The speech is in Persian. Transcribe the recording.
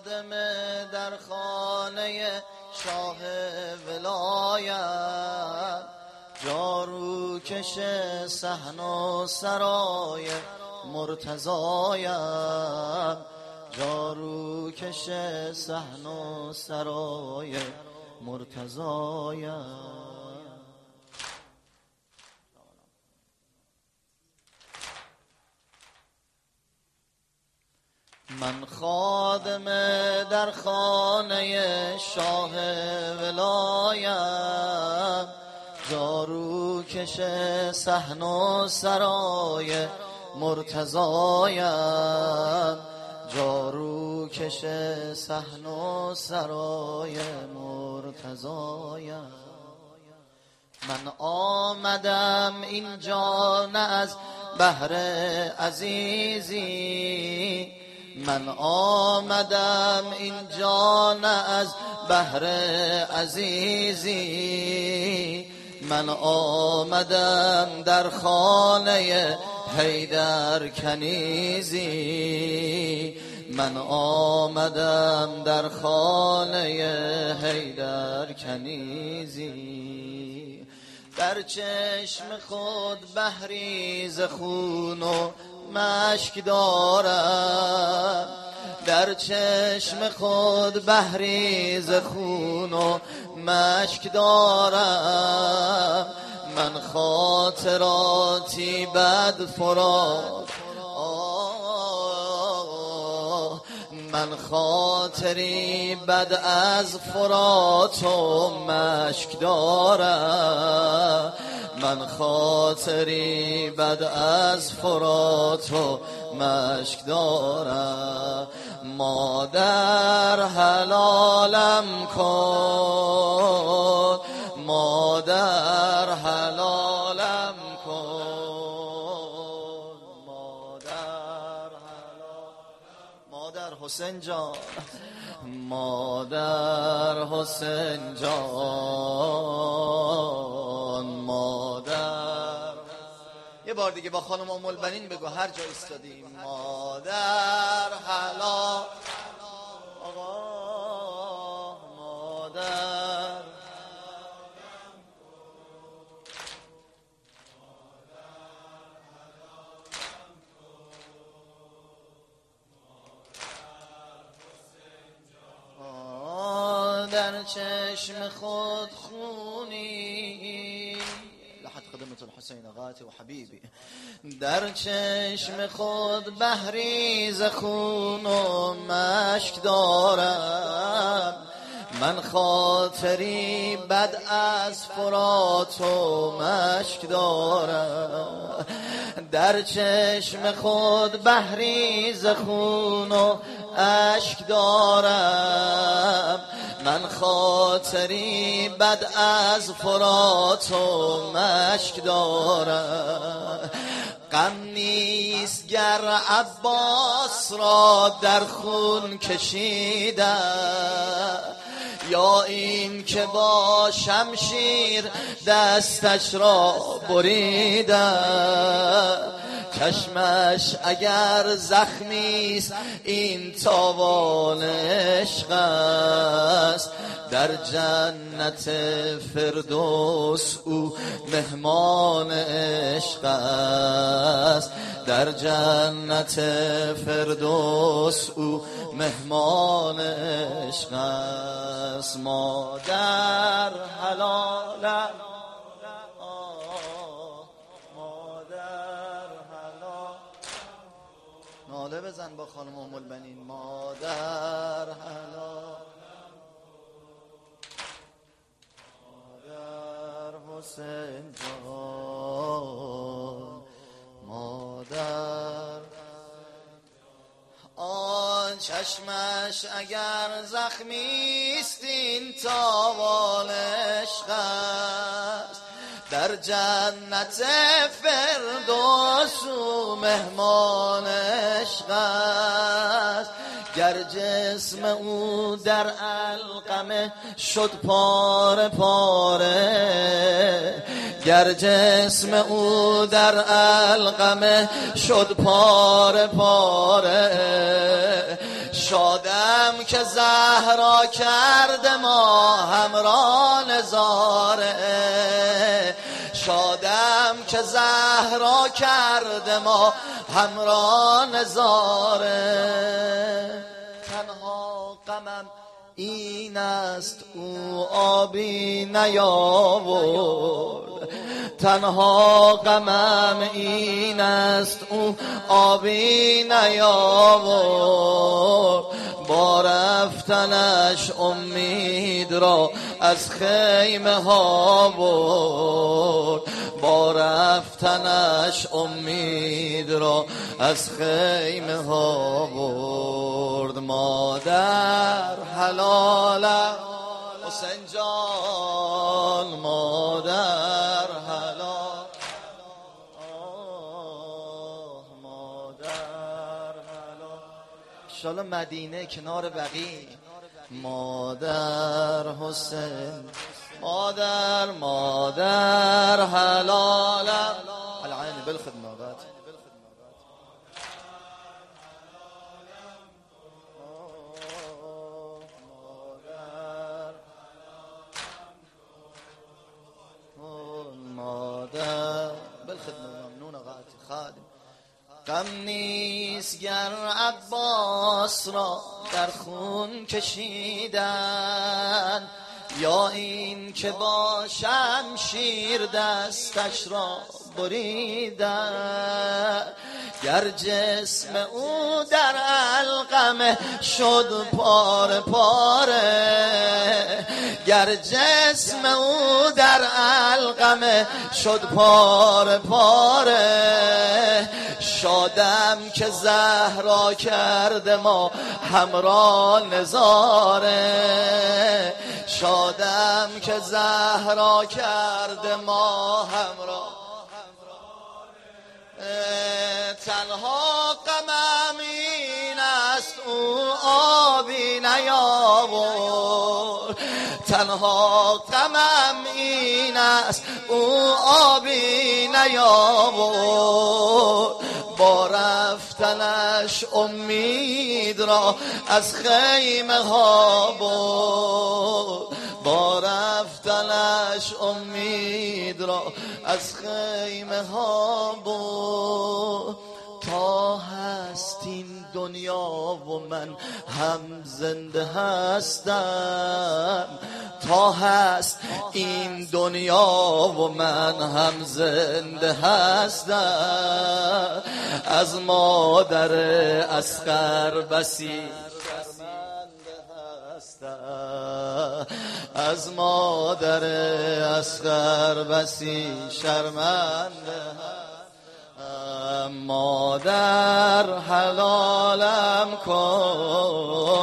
خادم در خانه شاه ولایت، جاروکش صحن و سرای مرتضایم، جاروکش صحن و سرای مرتضایم. من خادم در خانه شاه ولایت، جاروکش صحن و سرای مرتضایم، جاروکش صحن و سرای مرتضایم. من آمدم اینجا نه از بهر عزیزی، من آمدم اینجا نه از بهر عزیزی، من آمدم در خانه حیدر کنیزی، من آمدم در خانه حیدر کنیزی. در چشم خود بحری ز خون و مشک دارم، در چشم خود بحری ز خون و مشک دارم. من خاطراتی بد فرات، من خاطری بد از فرات و مشک دارم، من خاطری بد از فرات و مشک دارم. مادر حلالم کن، مادر حلالم کن، مادر حلالم، مادر حسین جان، مادر حسین جان، مادر. یه بار دیگه با خانم ام البنین بگو هر جا ایستادیم. مادر حلال آقا، مادر در چشم خود خونی لحد خدمة الحسین غاتی و حبیبی، در چشم خود بحری ز خون و مشک دارم. من خاطری بد از فرات و مشک دارم، در چشم خود بحری ز خون و اشک دارم. من خاطری بد از فرات و مشک دارم. غم نیست گر عباس را در خون کشیدم، یا این که با شمشیر دستش را بریدم. چشمش اگر زخمیست این تاوان عشق است، در جنت فردوس او مهمان عشق است، در جنت فردوس او مهمان عشق است. مادر حلالم، ناله بزن با خانم ام البنین. مادر حلال، مادر حسین جان، مادر. آن چشمش اگر زخمیست این تاوان عشق است، در جنت فردوس و مهمان عشق است. گر جسم او در علقمه شد پاره پاره، گر جسم او در علقمه شد پاره پاره، شادم که زهرا کرده ما همرا نظاره، شادم که زهرا کرده ما همرا نظاره. تنها غمم این است او آبی نیاورد، تنها غمم این است او آبی نیاورد. با رفتنش امید را از خیمه ها برد، با رفتنش امید را از خیمه ها برد. مادر حلالم حسین جان، مادر حلال، مادر حلال. انشالله مدینه کنار بقیع. مادر حسین، مادر مادر حلالم العین بالخدمات. مادر بالخدمه ممنون آقای خادم. غم نیست گر عباس را در خون کشیدن، یا این که با شمشیر دستش را بریدن. گر جسم او در علقمه شد پاره پاره، گر جسم او در علقمه شد پاره پاره. شادم که زهرا کرده ما همرا نظاره، شادم که زهرا کرده ما همرا. تنها غمم این است او آبی نیاورد، تنها غمم این است او آبی نیاورد. با رفتنش امید را از خیمه ها برد، با رفتنش امید را از خیمه ها برد. تا هست این دنیا و من هم زنده هستم، تا هست این دنیا و من هم زنده هستم. از مادر اصغر بسی از مادر اصغر بسی شرمنده. مادر حلالم کن،